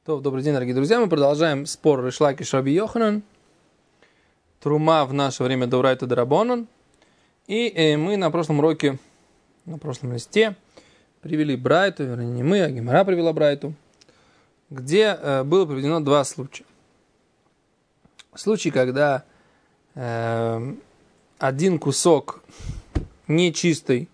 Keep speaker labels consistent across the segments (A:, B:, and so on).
A: Добрый день, дорогие друзья. Мы продолжаем спор Рейш Лакиш Раби Йоханан. Трума в наше время Даурайта Дарабонан. И мы на прошлом уроке, на прошлом листе, привели Брайту, вернее не мы, а Гемара привела Брайту, где было приведено два случая. Случай, когда один кусок нечистого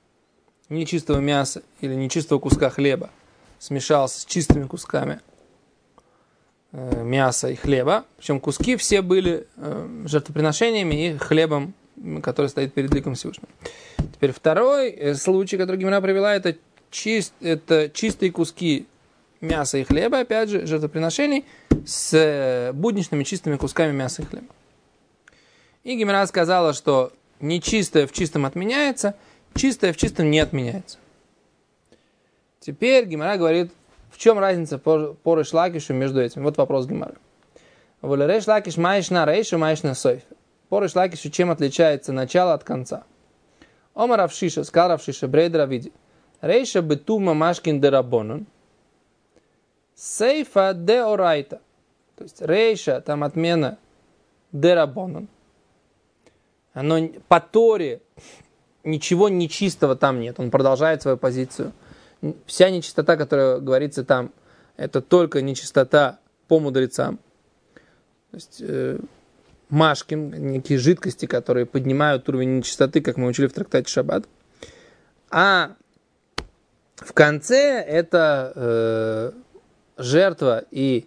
A: мяса или нечистого куска хлеба смешался с чистыми кусками мяса и хлеба. Причем куски все были жертвоприношениями и хлебом, который стоит перед ликом Всевышнего. Теперь второй случай, который Гемара привела, это чистые куски мяса и хлеба, опять же, жертвоприношений с будничными чистыми кусками мяса и хлеба. И Гемара сказала, что нечистое в чистом отменяется, чистое в чистом не отменяется. Теперь Гемара говорит, в чем разница по Рейш Лакишу между этими? Вот вопрос Гемары. Рейш Лакиш маишна рейшу маишна сойфе. По Рейш Лакишу чем отличается начало от конца? Омар Равшиша, сказал Равшиша, брейдер Авиди. Рейша бетума машкин де рабонун. Сейфа де орайта. То есть рейша, там отмена де рабонун. Оно по Торе ничего нечистого там нет. Он продолжает свою позицию. Вся нечистота, которая говорится там, это только нечистота по мудрецам. То есть машкин, некие жидкости, которые поднимают уровень нечистоты, как мы учили в трактате Шаббат. А в конце это жертва и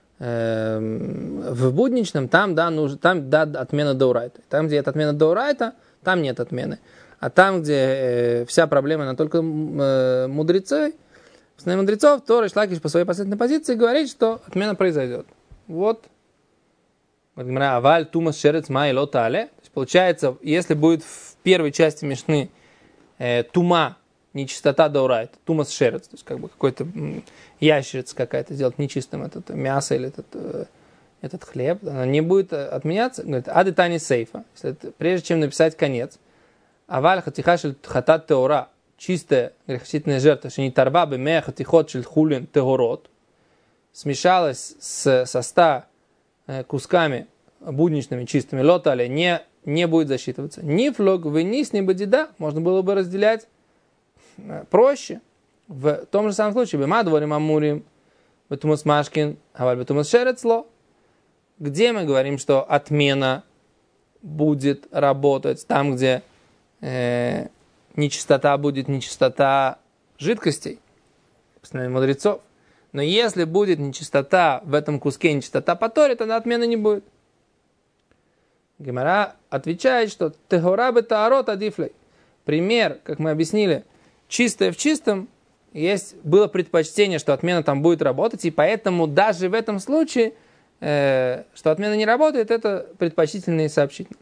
A: в будничном там отмена даурайта. Там, где это отмена даурайта, там нет отмены. А там, где вся проблема, она только мудрецов, то Рейш Лакиш по своей последней позиции говорит, что отмена произойдет. Вот. Аваль тумас шерец май лота але. То есть получается, если будет в первой части Мишны тума, нечистота даурайт, тумас шерец, то есть как бы какой-то ящерица какая-то сделать нечистым это мясо или этот хлеб, она не будет отменяться. Говорит, ады тани сейфа. Прежде чем написать конец, аваль хатиха шель хатат теора, чистая грехочистительная жертва, что не тарба бы мея хатихот шель хулин теорот, смешалась со 100 кусками будничными чистыми лотали, не будет засчитываться. Ни флог, вынис, ни бадида, можно было бы разделять проще. В том же самом случае, бема дворим амурим, бетумас машкин, аваль бетумас шерецло, где мы говорим, что отмена будет работать там, где нечистота будет нечистота жидкостей, постановление мудрецов. Но если будет нечистота в этом куске, нечистота по Торе, тогда отмены не будет. Гемара отвечает, что техора бетаарот адифлей. Пример, как мы объяснили, чистое в чистом, было предпочтение, что отмена там будет работать, и поэтому даже в этом случае, что отмена не работает, это предпочтительно и сообщительно.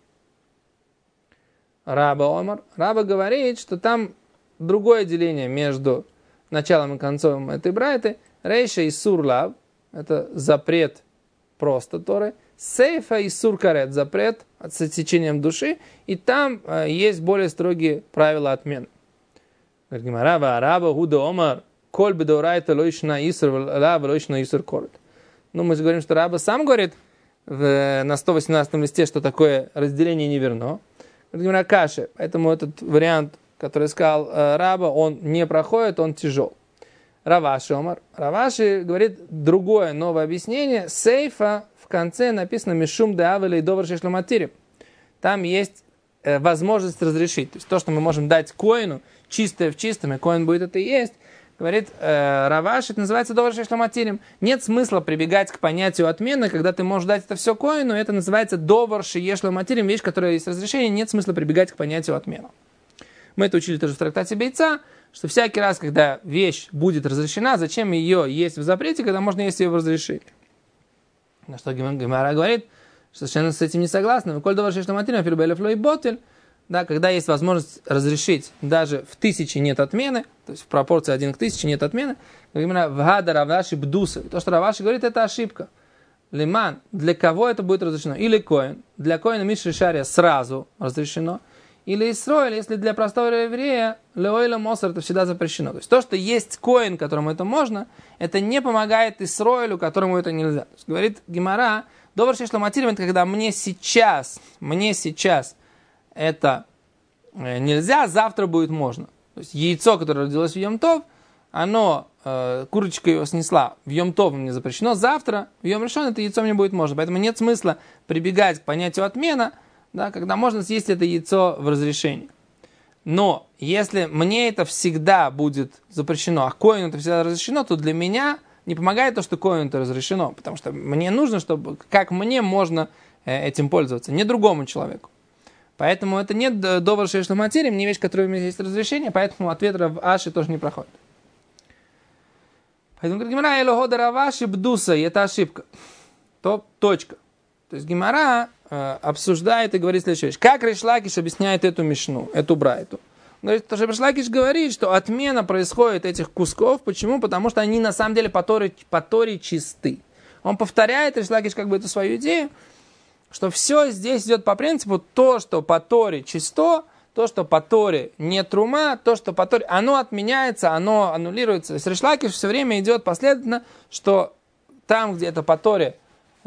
A: Раба Омар. Раба говорит, что там другое деление между началом и концом этой брайты. Рейша и сур-лав, это запрет просто Торы. Сейфа и сур-карет, запрет с отсечением души. И там есть более строгие правила отмены. Раба Гуда Омар, коль бедорайта лойшна исур лав лойшна исур корет. Ну, мы же говорим, что Раба сам говорит на 118 листе, что такое разделение не верно. Каши. Поэтому этот вариант, который сказал Раба, он не проходит, он тяжел. Раваши Омар. Раваши говорит другое, новое объяснение. Сейфа в конце написано Мишум де Авеле и Довар Шешломатири. Там есть возможность разрешить. То есть то, что мы можем дать коину, чистое в чистом, и коин будет это и есть. Говорит Раваши, это называется Довар Шешломатирим. Нет смысла прибегать к понятию отмены, когда ты можешь дать это все коину, это называется Довар Шешломатирим, вещь, которая есть разрешение, нет смысла прибегать к понятию отмены. Мы это учили тоже в трактате Бейца, что всякий раз, когда вещь будет разрешена, зачем ее есть в запрете, когда можно есть ее в разрешении. На что Гемара говорит, что совершенно с этим не согласны. Да, когда есть возможность разрешить, даже в 1000 нет отмены, то есть в пропорции 1 к 1000 нет отмены, именно вгада раваши бдуса. То, что Раваши говорит, это ошибка. Лиман, для кого это будет разрешено? Или коин. Для коина мишри шария сразу разрешено. или Исроэль, если для простого еврея леойла мосар это всегда запрещено. То есть то, что есть коэн, которому это можно, это не помогает Исроэлю, которому это нельзя. То есть, говорит Гемара, добр шеш ламатирим, это когда мне сейчас это нельзя, завтра будет можно. То есть яйцо, которое родилось в Йом-Тов, оно, курочка его снесла, в Йом-Тов мне запрещено, завтра в Йом-Ришон это яйцо мне будет можно. Поэтому нет смысла прибегать к понятию отмена, да, когда можно съесть это яйцо в разрешении. Но если мне это всегда будет запрещено, а коину это всегда разрешено, то для меня не помогает то, что коину это разрешено. Потому что мне нужно, чтобы, как мне можно этим пользоваться, не другому человеку. Поэтому это нет довар шеш ламатирим, не вещь, которая у меня есть разрешение, поэтому ответ в Аши тоже не проходит. Поэтому говорит Гемара, элохода раваши бдуса, и это ошибка. Точка. То есть Гемара обсуждает и говорит следующую вещь. Как Рейш Лакиш объясняет эту мишну, эту брайту? Он говорит, что Рейш Лакиш говорит, что отмена происходит этих кусков. Почему? Потому что они на самом деле по Торе чисты. Он повторяет, Рейш Лакиш, как бы эту свою идею, что все здесь идет по принципу то, что по Торе чисто, то, что по Торе не трума, то, что по Торе, оно отменяется, оно аннулируется. Рейш Лакиш все время идет последовательно, что там, где это по Торе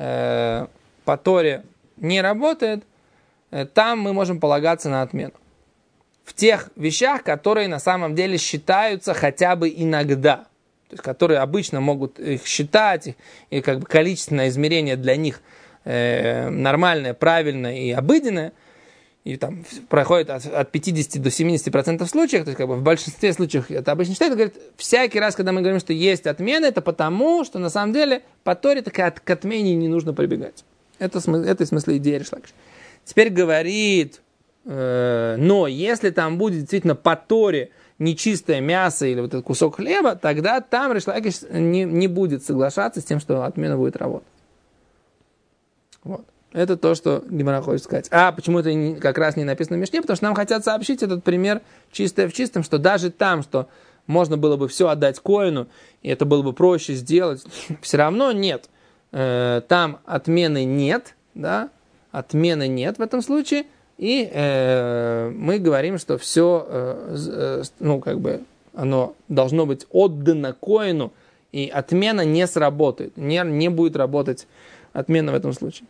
A: не работает, там мы можем полагаться на отмену. В тех вещах, которые на самом деле считаются хотя бы иногда, то есть которые обычно могут их считать, и как бы количественное измерение для них нормальное, правильное и обыденное, и там проходит от 50 до 70% случаев, то есть как бы в большинстве случаев это обычно считают, говорит, всякий раз, когда мы говорим, что есть отмена, это потому, что на самом деле по Торе так к отмене не нужно прибегать. Это в смысле идея Рейш Лакиш. Теперь говорит, но если там будет действительно по Торе нечистое мясо или вот этот кусок хлеба, тогда там Рейш Лакиш не будет соглашаться с тем, что отмена будет работать. Вот. Это то, что Гемара хочет сказать. А почему это как раз не написано в Мишне? Потому что нам хотят сообщить этот пример чистое в чистом, что даже там, что можно было бы все отдать коину, и это было бы проще сделать, все равно нет. Там отмены нет, да, отмены нет в этом случае, и мы говорим, что все, оно должно быть отдано коину, и отмена не сработает, не будет работать отмена в этом случае.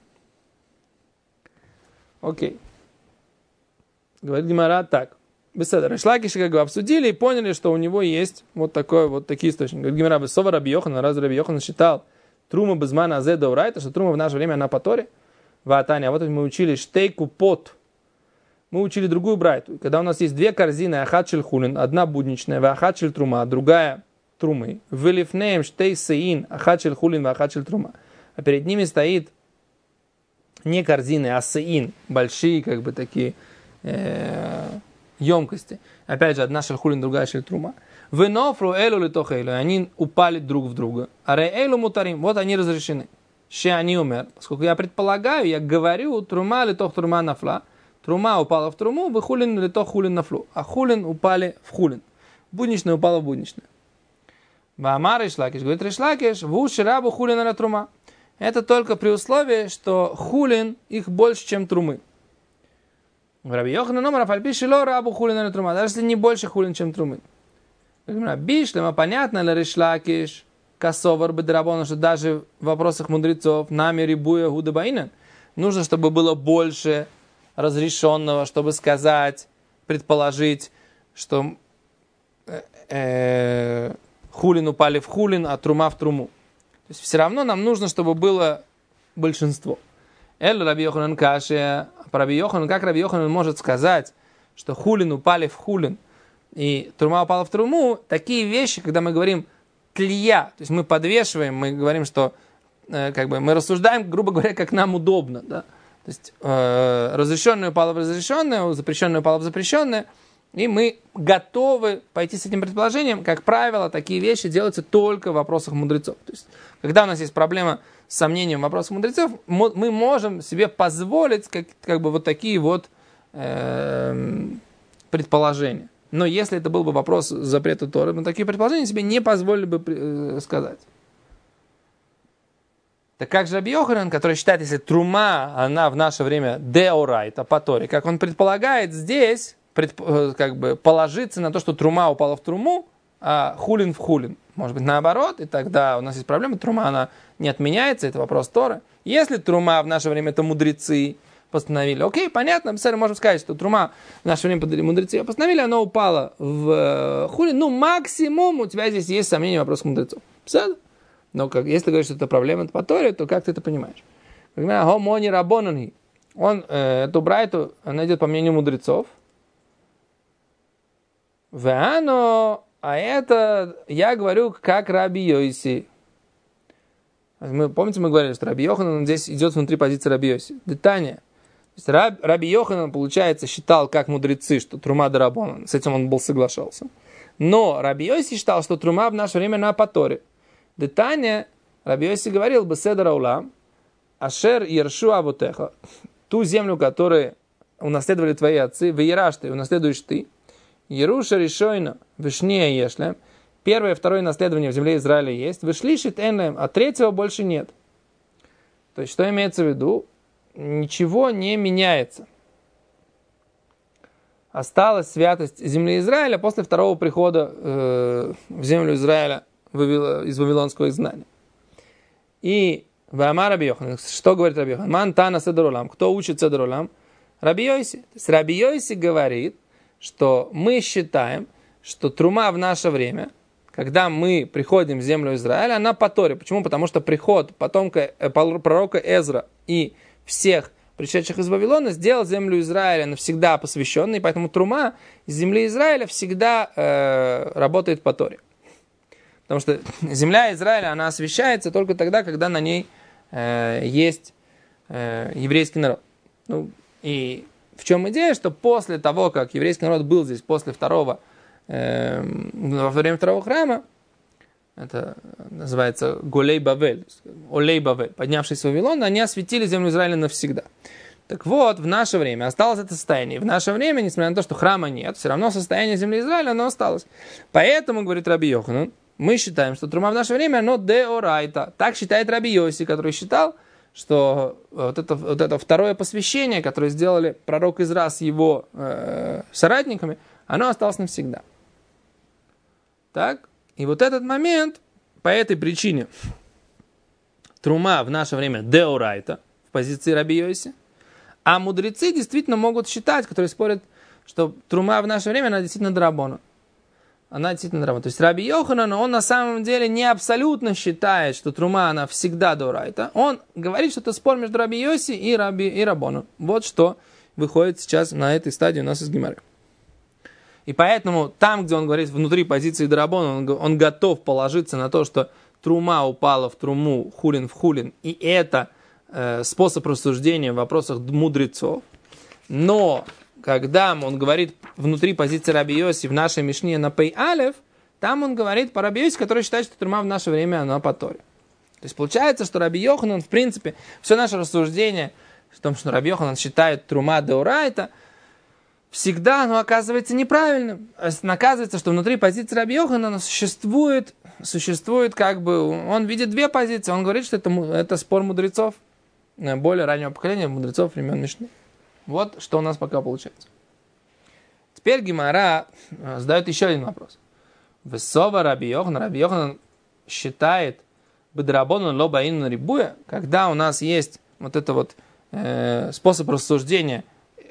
A: Окей. Говорит Гемара так. Беседа. Рейш Лакиш как бы обсудили и поняли, что у него есть такие источники. Говорит Гемара, Бесова Раби Йохан, раз Раби Йохан считал трума безмана азе даурайта, что трума в наше время она по Торе. Ватаня. Вот мы учили штейку пот. Мы учили другую брайту. Когда у нас есть две корзины, ахат шель хулин, одна будничная, ахат шель трума, другая трумы. Велифнеем штей сеин, ахат шель хулин, ахат шель трума. А перед ними стоит не корзины, а сеин, большие как бы такие емкости. Опять же, одна шель хулин, другая шель трума. Венофру элу литохейлу, они упали друг в друга. Аре эйлу мутарим, вот они разрешены. Ше они умер. Поскольку я предполагаю, я говорю, трума литох трума нафла. Трума упала в труму, вы хулин литох хулин нафлу. А хулин упали в хулин. Будничная упала в будничную. Ваамар Рейш Лакиш, говорит Рейш Лакиш, ву ширабу хулин аля трума. Это только при условии, что хулин их больше, чем трумы. Раби Йоханан омар афаль пи шело рабу хулин аля трума. Даже если не больше хулин, чем трумы. Бишлема, понятно ли Рейш Лакиш, косовар бедрабона, что даже в вопросах мудрецов нами рибуя гудабаинен, нужно, чтобы было больше разрешенного, чтобы сказать, предположить, что хулин упали в хулин, а трума в труму. То есть все равно нам нужно, чтобы было большинство. Эль Раби Йоханан каши, Раби Йоханан, как Раби Йоханан может сказать, что хулин упали в хулин, и трума упала в труму, такие вещи, когда мы говорим тлия, то есть мы подвешиваем, мы говорим, что мы рассуждаем, грубо говоря, как нам удобно, да? То есть разрешенное упало в разрешенное, запрещенное упало в запрещенное, и мы готовы пойти с этим предположением. Как правило, такие вещи делаются только в вопросах мудрецов. То есть, когда у нас есть проблема с сомнением в вопросах мудрецов, мы можем себе позволить как бы вот такие вот предположения. Но если это был бы вопрос запрета Торы, мы такие предположения себе не позволили бы сказать. Так как же Раби Йоханан, который считает, если трума, она в наше время деорайта, по Торе, как он предполагает здесь, как бы положиться на то, что трума упала в труму, а хулин в хулин. Может быть, наоборот, и тогда у нас есть проблема, трума, она не отменяется, это вопрос Торы. Если трума в наше время это мудрецы постановили, окей, понятно, мы можем сказать, что трума в наше время мудрецы ее постановили, она упала в хулин, ну, максимум у тебя здесь есть сомнения, вопрос мудрецов. Все? Но если ты говоришь, что это проблема по Торе, то как ты это понимаешь? Гомони рабонани. Он эту брайту найдет по мнению мудрецов. Веано, а это я говорю как Раби Йоси. Помните, мы говорили, что Раби Йоханан здесь идет внутри позиции Раби Йоси. Детание. Раби Йоханан, получается, считал как мудрецы, что трума дарабонан. С этим он был соглашался. Но Раби Йоси считал, что трума в наше время на по Торе. Детание, Раби Йоси говорил, беседа раулам, ашер ершу авутеха, ту землю, которую унаследовали твои отцы, веераш ты, унаследуешь ты, еруша решойна, вишния ешлем, первое и второе наследование в земле Израиля есть, вышлишит энлем, а третьего больше нет. То есть, что имеется в виду? Ничего не меняется. Осталась святость земли Израиля после второго прихода в землю Израиля из вавилонского изгнания. И Ваама Раби Йоханан, что говорит Раби Йоханан? Ман тана седер олам. Кто учит седер олам? Раби Йоси. То есть Раби Йоси говорит, что мы считаем, что трума в наше время, когда мы приходим в землю Израиля, она по Торе. Почему? Потому что приход потомка пророка Эзра и всех пришедших из Вавилона сделал землю Израиля навсегда посвященной, поэтому трума из земли Израиля всегда работает по Торе. Потому что земля Израиля, она освящается только тогда, когда на ней есть еврейский народ. Ну, и в чем идея, что после того, как еврейский народ был здесь, после во время второго храма, это называется Голей Бавель, Олей Бавель, поднявшись в Вавилон, они осветили землю Израиля навсегда. Так вот, в наше время осталось это состояние. В наше время, несмотря на то, что храма нет, все равно состояние земли Израиля, оно осталось. Поэтому, говорит Раби Йоханан, мы считаем, что трума в наше время, оно деорайта. Так считает Раби Йоси, который считал, что вот это второе посвящение, которое сделали пророк Изра с его соратниками, оно осталось навсегда. Так? И вот этот момент, по этой причине, трума в наше время деорайта, в позиции Раби Йоси, а мудрецы действительно могут считать, которые спорят, что трума в наше время, она действительно драбона. Она действительно драбона. То есть Раби Йоханан, он на самом деле не абсолютно считает, что трума, она всегда деорайта. Он говорит, что это спор между Раби Йоси и Рабону. Вот что выходит сейчас на этой стадии у нас из Гемары. И поэтому там, где он говорит внутри позиции Дарабона, он готов положиться на то, что трума упала в труму, хулин в хулин, и это способ рассуждения в вопросах мудрецов. Но когда он говорит внутри позиции Раби Йоси в нашей Мишне на Пей Алеф, там он говорит по Раби Йоси, который считает, что трума в наше время она по Торе. То есть получается, что Раби Йоханан, в принципе, все наше рассуждение в том, что Раби Йоханан считает трума деорайта, всегда оно оказывается неправильным. Оказывается, что внутри позиции Раби Йоханана существует как бы, он видит две позиции. Он говорит, что это спор мудрецов, более раннего поколения мудрецов времен Мишны. Вот что у нас пока получается. Теперь Гемара задает еще один вопрос. Весова Раби Йоханан считает бедрабонан ло баин рибуя, когда у нас есть вот это вот способ рассуждения,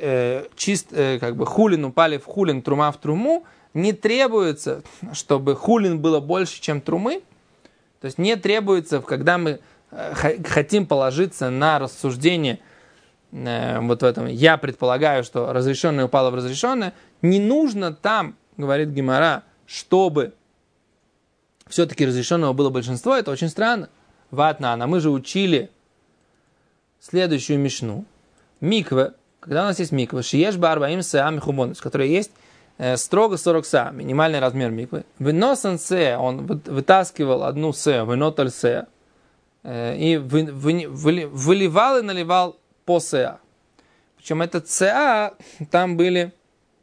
A: как бы хулин упали в хулин, трума в труму, не требуется, чтобы хулин было больше, чем трумы. То есть не требуется, когда мы хотим положиться на рассуждение вот в этом, я предполагаю, что разрешенное упало в разрешенное, не нужно там, говорит Гемара, чтобы все-таки разрешенного было большинство. Это очень странно. Ватнана, мы же учили следующую мишну. Микве, когда у нас есть микве, шиеш барбаим сеа михубонус, в которой есть строго 40 сеа, минимальный размер миквы. Выносан сеа, он вытаскивал одну сеа, выноталь сеа, и выливал и наливал по сеа. Причем этот сеа, там были,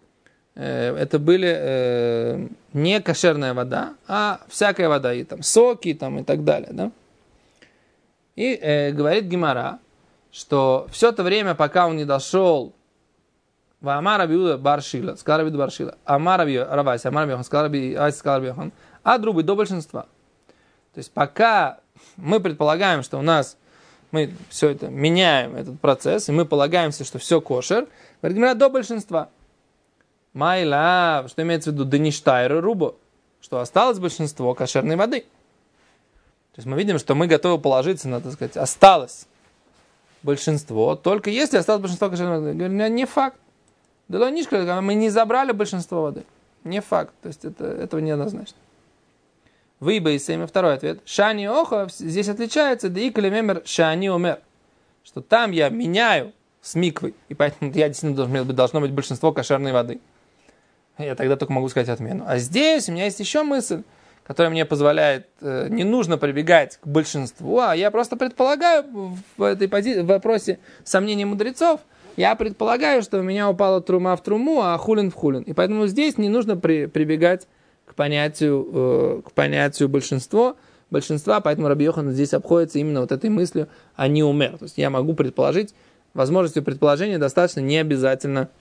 A: это были не кошерная вода, а всякая вода, и там соки там, и так далее. Да? И говорит Гемара, что все это время, пока он не дошел в Амар Раби Иуда бар Шила, сказал Раби Иуда бар Шила, Амар Раби Равайси, Амар Раби Йохан, сказал Раби Равайси, сказал Раби Йохан, а другой до большинства. То есть пока мы предполагаем, что у нас мы все это меняем, этот процесс, и мы полагаемся, что все кошер, говорит Гемара, до большинства. Майла, что имеется в виду, деништайру рубо, что осталось большинство кошерной воды. То есть мы видим, что мы готовы положиться на, так сказать, осталось большинство, только если осталось большинство кошерной воды. Говорит, не факт. Мы не забрали большинство воды. Не факт. То есть этого не однозначно. Выйба и семя. Второй ответ. Шани оха здесь отличается. Да и калимемер шани омер. Что там я меняю с миквой. И поэтому я действительно должно быть большинство кошерной воды. Я тогда только могу сказать отмену. А здесь у меня есть еще мысль, которая мне позволяет, не нужно прибегать к большинству, а я просто предполагаю в этой в вопросе сомнений мудрецов, я предполагаю, что у меня упала трума в труму, а хулин в хулин. И поэтому здесь не нужно прибегать к понятию большинства, поэтому Раби Йохан здесь обходится именно вот этой мыслью, а не умер. То есть я могу предположить, возможностью предположения достаточно не обязательно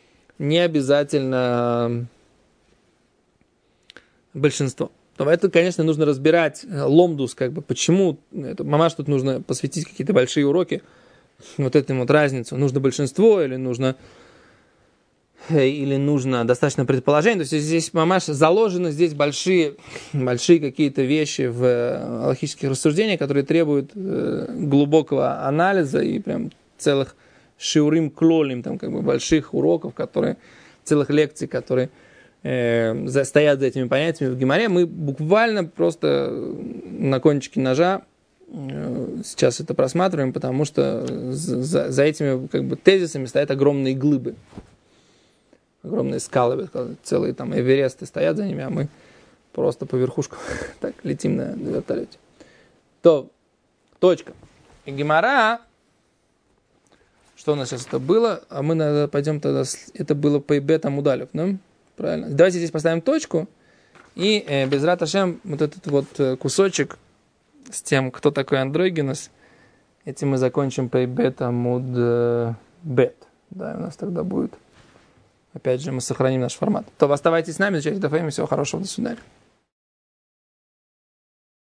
A: большинство. Но это, конечно, нужно разбирать ломдус, почему. Мамаш тут нужно посвятить какие-то большие уроки вот этому вот разницу. Нужно большинство или нужно достаточно предположений. То есть здесь мамаш заложены здесь большие какие-то вещи в алахических рассуждениях, которые требуют глубокого анализа и прям целых шиурим клолим, больших уроков, целых лекций, которые стоят за этими понятиями в Гемаре. Мы буквально просто на кончике ножа сейчас это просматриваем, потому что за этими тезисами стоят огромные глыбы, огромные скалы, целые Эвересты стоят за ними, а мы просто по верхушкам так летим на вертолете. То, точка. И Гемара, что у нас сейчас это было, а мы пойдем тогда, это было по Ибетам Удалев, да? Правильно. Давайте здесь поставим точку, и Безрат Ашем, вот этот вот кусочек с тем, кто такой андрогинус, этим мы закончим по Ибетам Бет. Да, у нас тогда будет, опять же, мы сохраним наш формат. То оставайтесь с нами, изучайте Дафаим, всего хорошего, до свидания.